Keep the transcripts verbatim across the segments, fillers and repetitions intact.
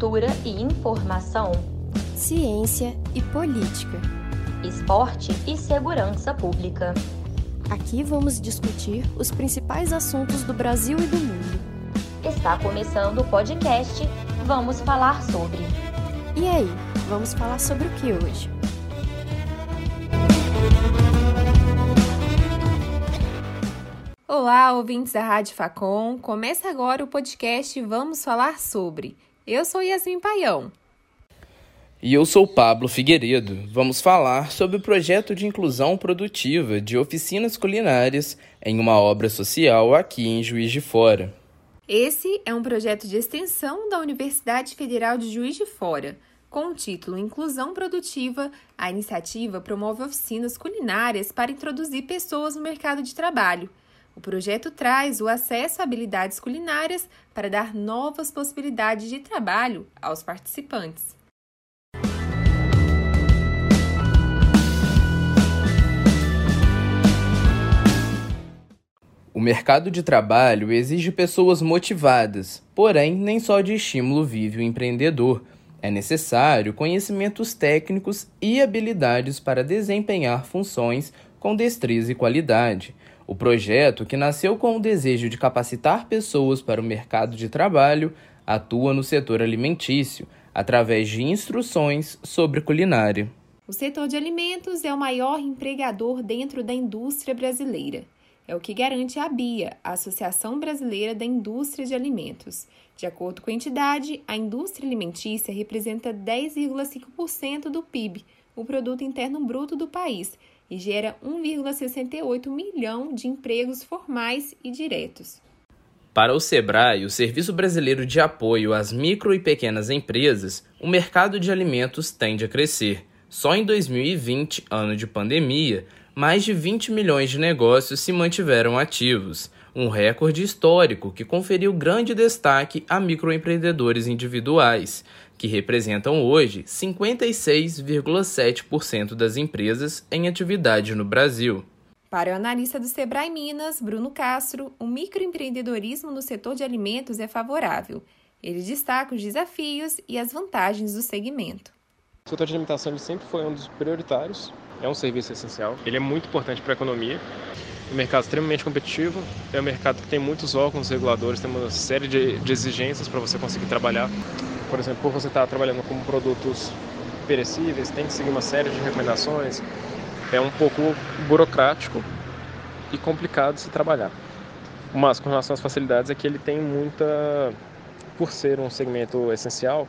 cultura e informação, ciência e política, esporte e segurança pública. Aqui vamos discutir os principais assuntos do Brasil e do mundo. Está começando o podcast Vamos Falar Sobre. E aí, vamos falar sobre o que hoje? Olá, ouvintes da Rádio Facom. Começa agora o podcast Vamos Falar Sobre. Eu sou Yasmin Paião. E eu sou Pablo Figueiredo. Vamos falar sobre o projeto de inclusão produtiva de oficinas culinárias em uma obra social aqui em Juiz de Fora. Esse é um projeto de extensão da Universidade Federal de Juiz de Fora. Com o título Inclusão Produtiva, a iniciativa promove oficinas culinárias para introduzir pessoas no mercado de trabalho. O projeto traz o acesso a habilidades culinárias para dar novas possibilidades de trabalho aos participantes. O mercado de trabalho exige pessoas motivadas, porém, nem só de estímulo vive o empreendedor. É necessário conhecimentos técnicos e habilidades para desempenhar funções com destreza e qualidade. O projeto, que nasceu com o desejo de capacitar pessoas para o mercado de trabalho, atua no setor alimentício, através de instruções sobre culinária. O setor de alimentos é o maior empregador dentro da indústria brasileira. É o que garante a ABIA, a Associação Brasileira da Indústria de Alimentos. De acordo com a entidade, a indústria alimentícia representa dez vírgula cinco por cento do P I B, o Produto Interno Bruto do país, e gera um vírgula sessenta e oito milhão de empregos formais e diretos. Para o SEBRAE, o Serviço Brasileiro de Apoio às Micro e Pequenas Empresas, o mercado de alimentos tende a crescer. Só em dois mil e vinte, ano de pandemia, mais de vinte milhões de negócios se mantiveram ativos, um recorde histórico que conferiu grande destaque a microempreendedores individuais, que representam hoje cinquenta e seis vírgula sete por cento das empresas em atividade no Brasil. Para o analista do Sebrae Minas, Bruno Castro, o microempreendedorismo no setor de alimentos é favorável. Ele destaca os desafios e as vantagens do segmento. O setor de alimentação ele sempre foi um dos prioritários, é um serviço essencial, ele é muito importante para a economia. É um mercado extremamente competitivo, é um mercado que tem muitos órgãos reguladores, tem uma série de, de exigências para você conseguir trabalhar. Por exemplo, por você estar trabalhando com produtos perecíveis, tem que seguir uma série de recomendações. É um pouco burocrático e complicado de se trabalhar. Mas com relação às facilidades é que ele tem muita, por ser um segmento essencial,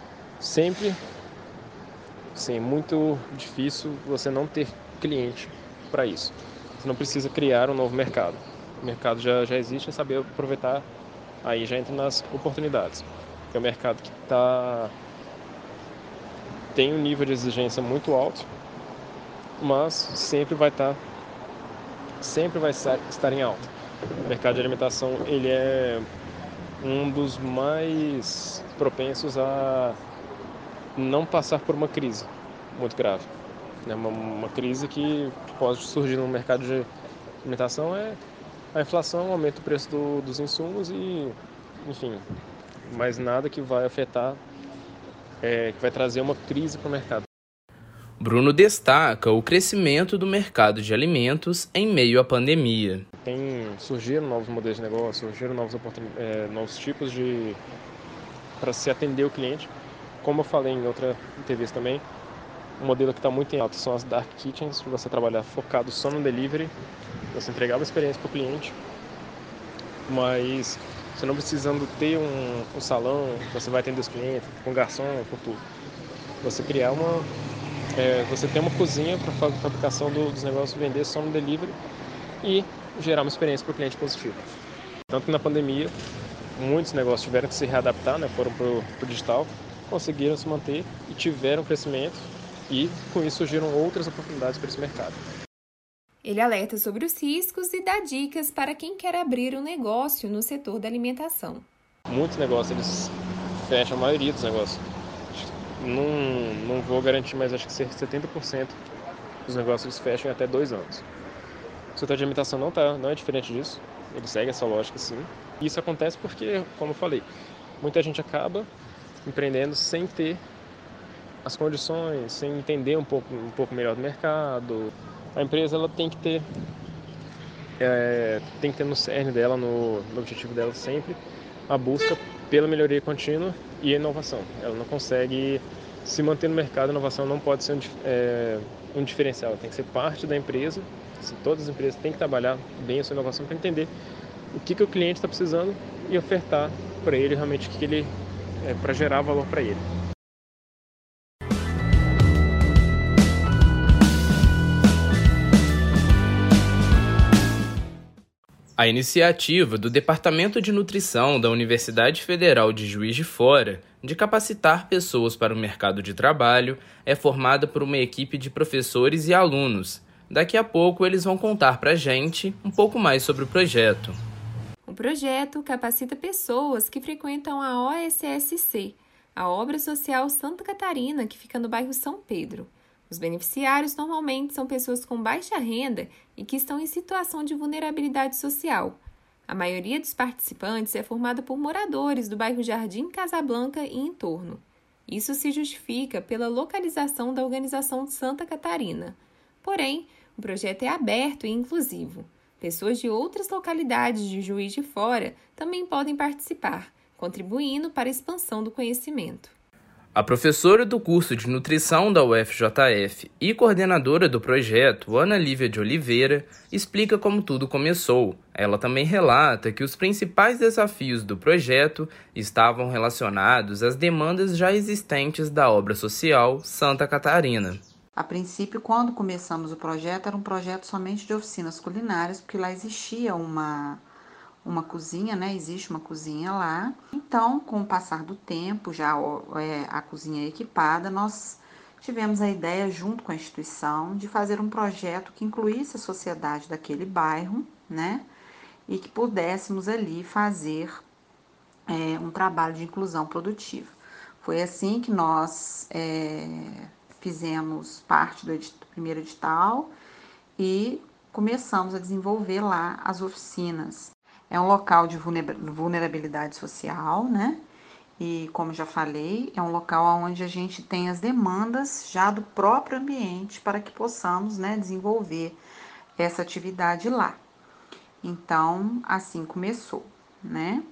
sempre, sim, muito difícil você não ter cliente para isso. Você não precisa criar um novo mercado. O mercado já, já existe, é saber aproveitar, aí já entra nas oportunidades. É um mercado que tá, tem um nível de exigência muito alto, mas sempre vai estar, sempre vai estar em alta. O mercado de alimentação ele é um dos mais propensos a não passar por uma crise muito grave. Uma, uma crise que pode surgir no mercado de alimentação é a inflação, o aumento do preço do, dos insumos e, enfim, mas nada que vai afetar, é, que vai trazer uma crise para o mercado. Bruno destaca o crescimento do mercado de alimentos em meio à pandemia. Tem, surgiram novos modelos de negócio, surgiram novos, é, novos tipos de... para se atender o cliente. Como eu falei em outra entrevista também, um modelo que está muito em alta são as Dark Kitchens, que você trabalhar focado só no delivery, você entregar uma experiência para o cliente, mas você não precisando ter um, um salão, você vai atender os clientes, com garçom, com tudo. Você criar uma... É, você ter uma cozinha para a fabricação do, dos negócios, vender só no delivery e gerar uma experiência para o cliente positiva. Tanto que na pandemia, muitos negócios tiveram que se readaptar, né, foram para o digital, conseguiram se manter e tiveram crescimento e com isso surgiram outras oportunidades para esse mercado. Ele alerta sobre os riscos e dá dicas para quem quer abrir um negócio no setor da alimentação. Muitos negócios, eles fecham, a maioria dos negócios. Não, não vou garantir, mas acho que setenta por cento dos negócios eles fecham em até dois anos. O setor de alimentação não, tá, não é diferente disso, ele segue essa lógica sim. E isso acontece porque, como eu falei, muita gente acaba empreendendo sem ter as condições, sem entender um pouco, um pouco melhor do mercado. A empresa ela tem que ter, é, tem que ter no cerne dela, no, no objetivo dela sempre, a busca pela melhoria contínua e a inovação. Ela não consegue se manter no mercado, a inovação não pode ser um, é, um diferencial, ela tem que ser parte da empresa. Assim, todas as empresas têm que trabalhar bem a sua inovação para entender o que, que o cliente está precisando e ofertar para ele realmente o que, que ele é, para gerar valor para ele. A iniciativa do Departamento de Nutrição da Universidade Federal de Juiz de Fora de capacitar pessoas para o mercado de trabalho é formada por uma equipe de professores e alunos. Daqui a pouco eles vão contar para a gente um pouco mais sobre o projeto. O projeto capacita pessoas que frequentam a O S S C, a Obra Social Santa Catarina, que fica no bairro São Pedro. Os beneficiários normalmente são pessoas com baixa renda e que estão em situação de vulnerabilidade social. A maioria dos participantes é formada por moradores do bairro Jardim Casablanca e entorno. Isso se justifica pela localização da organização Santa Catarina. Porém, o projeto é aberto e inclusivo. Pessoas de outras localidades de Juiz de Fora também podem participar, contribuindo para a expansão do conhecimento. A professora do curso de nutrição da U F J F e coordenadora do projeto, Ana Lívia de Oliveira, explica como tudo começou. Ela também relata que os principais desafios do projeto estavam relacionados às demandas já existentes da obra social Santa Catarina. A princípio, quando começamos o projeto, era um projeto somente de oficinas culinárias, porque lá existia uma... uma cozinha, né? Existe uma cozinha lá. Então, com o passar do tempo, já é, a cozinha equipada, nós tivemos a ideia, junto com a instituição, de fazer um projeto que incluísse a sociedade daquele bairro, né? E que pudéssemos ali fazer é, um trabalho de inclusão produtiva. Foi assim que nós é, fizemos parte do, edit- do primeiro edital e começamos a desenvolver lá as oficinas. É um local de vulnerabilidade social, né? E, como já falei, é um local onde a gente tem as demandas já do próprio ambiente para que possamos, né, desenvolver essa atividade lá. Então, assim começou, né?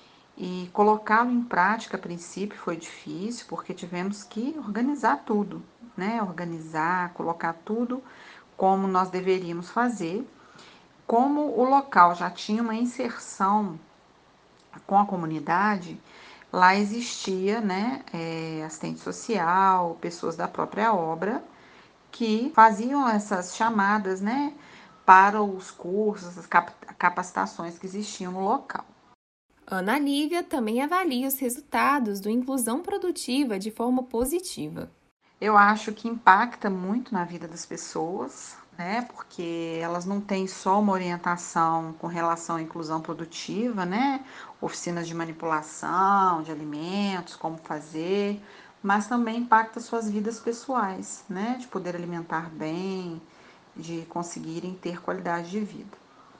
E colocá-lo em prática, a princípio, foi difícil, porque tivemos que organizar tudo, né? Organizar, colocar tudo como nós deveríamos fazer. Como o local já tinha uma inserção com a comunidade, lá existia, né, é, assistente social, pessoas da própria obra, que faziam essas chamadas, né, para os cursos, as capacitações que existiam no local. Ana Lívia também avalia os resultados do Inclusão Produtiva de forma positiva. Eu acho que impacta muito na vida das pessoas, né? Porque elas não têm só uma orientação com relação à inclusão produtiva, né? Oficinas de manipulação de alimentos, como fazer, mas também impacta suas vidas pessoais, né? De poder alimentar bem, de conseguirem ter qualidade de vida.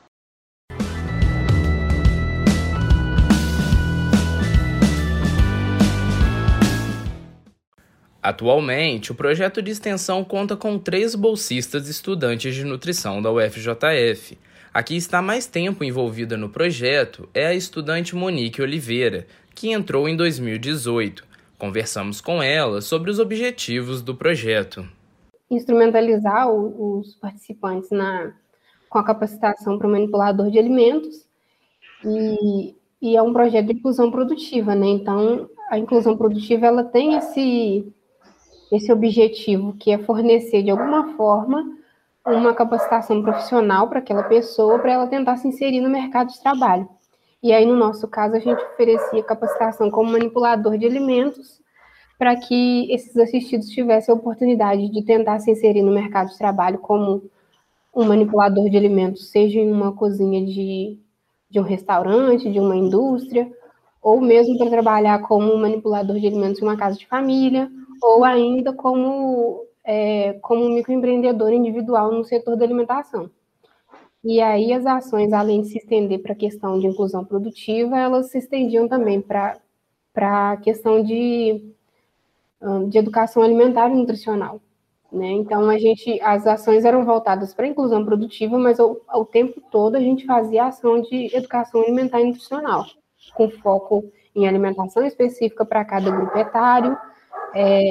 Atualmente, o projeto de extensão conta com três bolsistas estudantes de nutrição da U F J F. A que está mais tempo envolvida no projeto é a estudante Monique Oliveira, que entrou em dois mil e dezoito. Conversamos com ela sobre os objetivos do projeto. Instrumentalizar os participantes na, com a capacitação para o manipulador de alimentos e, e é um projeto de inclusão produtiva, né? Então, a inclusão produtiva ela tem esse... esse objetivo, que é fornecer, de alguma forma, uma capacitação profissional para aquela pessoa, para ela tentar se inserir no mercado de trabalho. E aí, no nosso caso, a gente oferecia capacitação como manipulador de alimentos, para que esses assistidos tivessem a oportunidade de tentar se inserir no mercado de trabalho como um manipulador de alimentos, seja em uma cozinha de, de um restaurante, de uma indústria, ou mesmo para trabalhar como um manipulador de alimentos em uma casa de família, ou ainda como, é, como um microempreendedor individual no setor da alimentação. E aí as ações, além de se estender para a questão de inclusão produtiva, elas se estendiam também para para a questão de, de educação alimentar e nutricional, né? Então, a gente, as ações eram voltadas para a inclusão produtiva, mas ao, ao tempo todo a gente fazia ação de educação alimentar e nutricional, com foco em alimentação específica para cada grupo etário, é,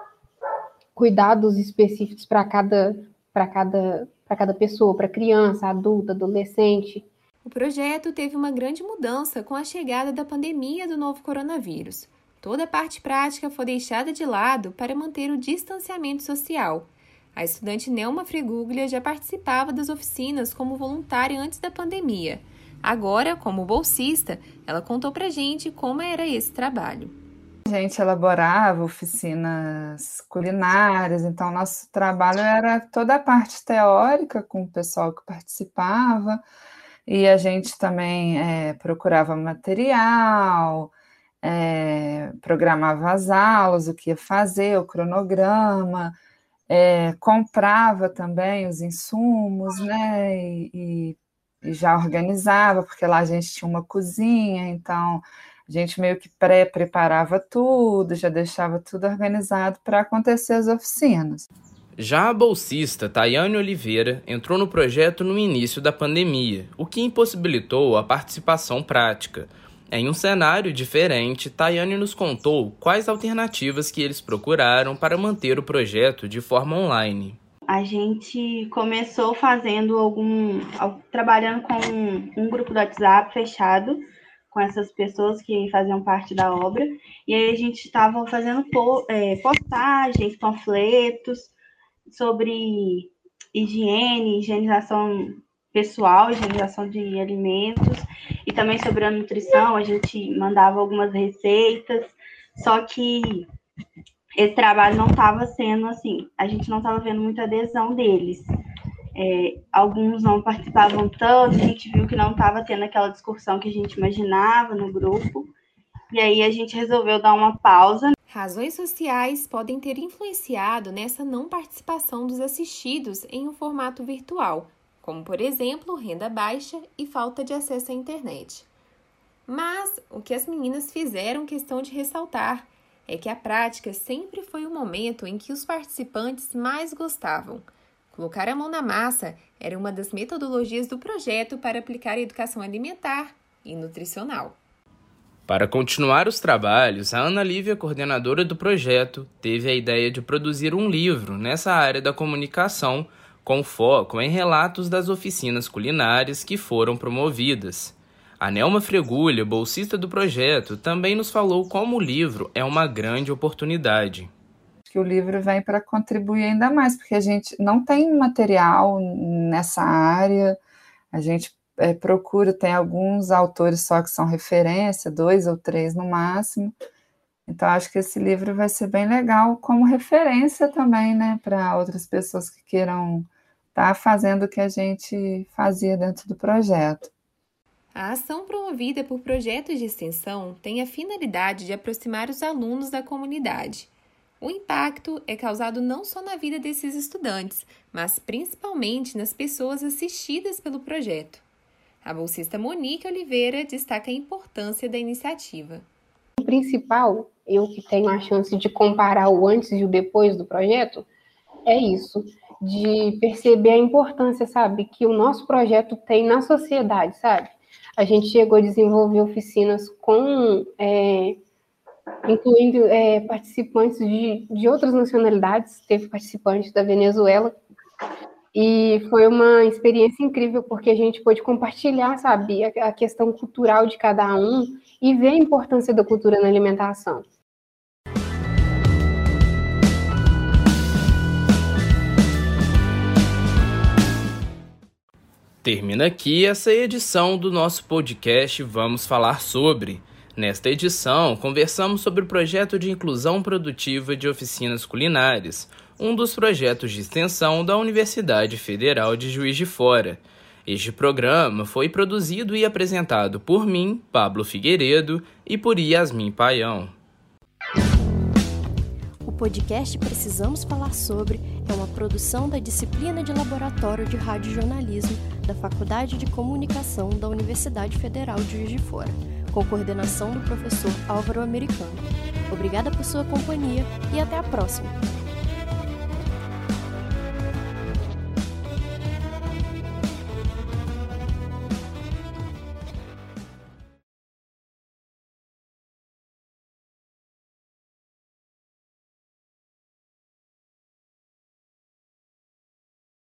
cuidados específicos para cada, para cada, para cada pessoa, para criança, adulto, adolescente. O projeto teve uma grande mudança com a chegada da pandemia do novo coronavírus. Toda a parte prática foi deixada de lado para manter o distanciamento social. A estudante Nelma Freguglia já participava das oficinas como voluntária antes da pandemia. Agora, como bolsista, ela contou pra gente como era esse trabalho. A gente elaborava oficinas culinárias, então nosso trabalho era toda a parte teórica com o pessoal que participava, e a gente também é, procurava material, é, programava as aulas, o que ia fazer, o cronograma, é, comprava também os insumos, né, e, e, e já organizava, porque lá a gente tinha uma cozinha, então a gente meio que pré-preparava tudo, já deixava tudo organizado para acontecer as oficinas. Já a bolsista Tayane Oliveira entrou no projeto no início da pandemia, o que impossibilitou a participação prática. Em um cenário diferente, Tayane nos contou quais alternativas que eles procuraram para manter o projeto de forma online. A gente começou fazendo algum, trabalhando com um, um grupo do WhatsApp fechado, com essas pessoas que faziam parte da obra, e aí a gente estava fazendo postagens, panfletos sobre higiene, higienização pessoal, higienização de alimentos, e também sobre a nutrição. A gente mandava algumas receitas, só que esse trabalho não estava sendo assim, a gente não estava vendo muita adesão deles. É, alguns não participavam tanto, a gente viu que não estava tendo aquela discussão que a gente imaginava no grupo, e aí a gente resolveu dar uma pausa. Razões sociais podem ter influenciado nessa não participação dos assistidos em um formato virtual, como, por exemplo, renda baixa e falta de acesso à internet. Mas o que as meninas fizeram questão de ressaltar é que a prática sempre foi o momento em que os participantes mais gostavam. Colocar a mão na massa era uma das metodologias do projeto para aplicar a educação alimentar e nutricional. Para continuar os trabalhos, a Ana Lívia, coordenadora do projeto, teve a ideia de produzir um livro nessa área da comunicação, com foco em relatos das oficinas culinárias que foram promovidas. A Nelma Freguglia, bolsista do projeto, também nos falou como o livro é uma grande oportunidade. Que o livro vem para contribuir ainda mais, porque a gente não tem material nessa área, a gente é, procura, tem alguns autores só que são referência, dois ou três no máximo, então acho que esse livro vai ser bem legal como referência também, né, para outras pessoas que queiram estar fazendo o que a gente fazia dentro do projeto. A ação promovida por projetos de extensão tem a finalidade de aproximar os alunos da comunidade. O impacto é causado não só na vida desses estudantes, mas principalmente nas pessoas assistidas pelo projeto. A bolsista Monique Oliveira destaca a importância da iniciativa. O principal, eu que tenho a chance de comparar o antes e o depois do projeto, é isso, de perceber a importância, sabe, que o nosso projeto tem na sociedade, sabe? A gente chegou a desenvolver oficinas com... É, incluindo é, participantes de, de outras nacionalidades, teve participantes da Venezuela, e foi uma experiência incrível, porque a gente pôde compartilhar, sabe, a, a questão cultural de cada um e ver a importância da cultura na alimentação. Termina aqui essa edição do nosso podcast Vamos Falar Sobre. Nesta edição, conversamos sobre o projeto de inclusão produtiva de oficinas culinárias, um dos projetos de extensão da Universidade Federal de Juiz de Fora. Este programa foi produzido e apresentado por mim, Pablo Figueiredo, e por Yasmin Paião. O podcast Precisamos Falar Sobre é uma produção da disciplina de Laboratório de Rádio Jornalismo da Faculdade de Comunicação da Universidade Federal de Juiz de Fora, com coordenação do professor Álvaro Americano. Obrigada por sua companhia e até a próxima!